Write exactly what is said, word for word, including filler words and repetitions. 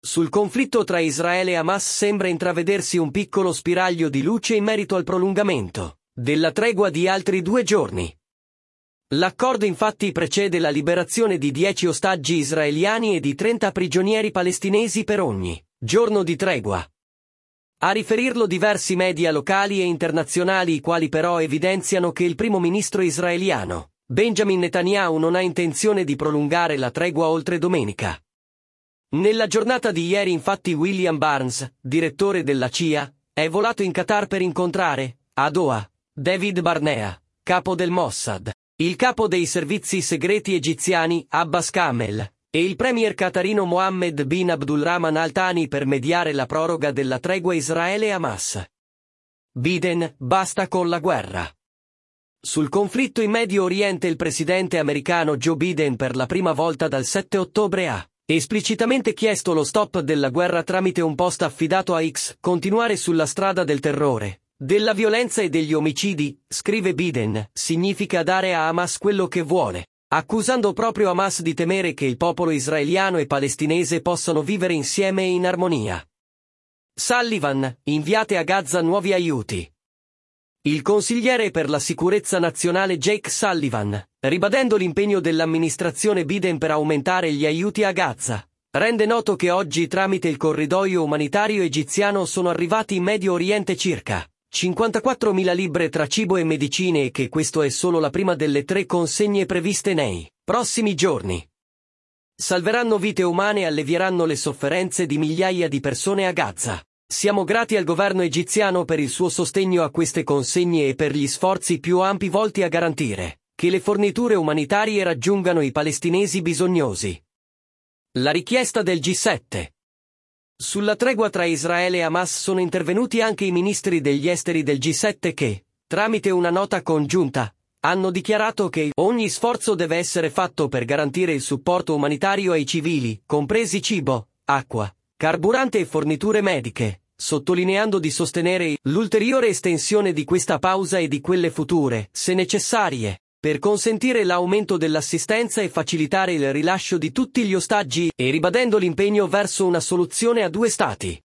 Sul conflitto tra Israele e Hamas sembra intravedersi un piccolo spiraglio di luce in merito al prolungamento della tregua di altri due giorni. L'accordo infatti precede la liberazione di dieci ostaggi israeliani e di trenta prigionieri palestinesi per ogni giorno di tregua. A riferirlo diversi media locali e internazionali, i quali però evidenziano che il primo ministro israeliano, Benjamin Netanyahu, non ha intenzione di prolungare la tregua oltre domenica. Nella giornata di ieri infatti William Burns, direttore della C I A, è volato in Qatar per incontrare, a Doha, David Barnea, capo del Mossad, il capo dei servizi segreti egiziani, Abbas Kamel, e il premier qatarino Mohammed bin Abdulrahman Al Thani per mediare la proroga della tregua Israele-Hamas. Biden, basta con la guerra. Sul conflitto in Medio Oriente il presidente americano Joe Biden per la prima volta dal sette ottobre ha esplicitamente chiesto lo stop della guerra tramite un post affidato a X. Continuare sulla strada del terrore, della violenza e degli omicidi, scrive Biden, significa dare a Hamas quello che vuole, accusando proprio Hamas di temere che il popolo israeliano e palestinese possano vivere insieme e in armonia. Sullivan, inviate a Gaza nuovi aiuti. Il consigliere per la sicurezza nazionale Jake Sullivan, ribadendo l'impegno dell'amministrazione Biden per aumentare gli aiuti a Gaza, rende noto che oggi tramite il corridoio umanitario egiziano sono arrivati in Medio Oriente circa cinquantaquattromila libbre tra cibo e medicine e che questo è solo la prima delle tre consegne previste nei prossimi giorni. Salveranno vite umane e allevieranno le sofferenze di migliaia di persone a Gaza. Siamo grati al governo egiziano per il suo sostegno a queste consegne e per gli sforzi più ampi volti a garantire che le forniture umanitarie raggiungano i palestinesi bisognosi. La richiesta del G sette. Sulla tregua tra Israele e Hamas sono intervenuti anche i ministri degli esteri del G sette che, tramite una nota congiunta, hanno dichiarato che ogni sforzo deve essere fatto per garantire il supporto umanitario ai civili, compresi cibo, acqua, carburante e forniture mediche, sottolineando di sostenere l'ulteriore estensione di questa pausa e di quelle future, se necessarie, per consentire l'aumento dell'assistenza e facilitare il rilascio di tutti gli ostaggi, e ribadendo l'impegno verso una soluzione a due stati.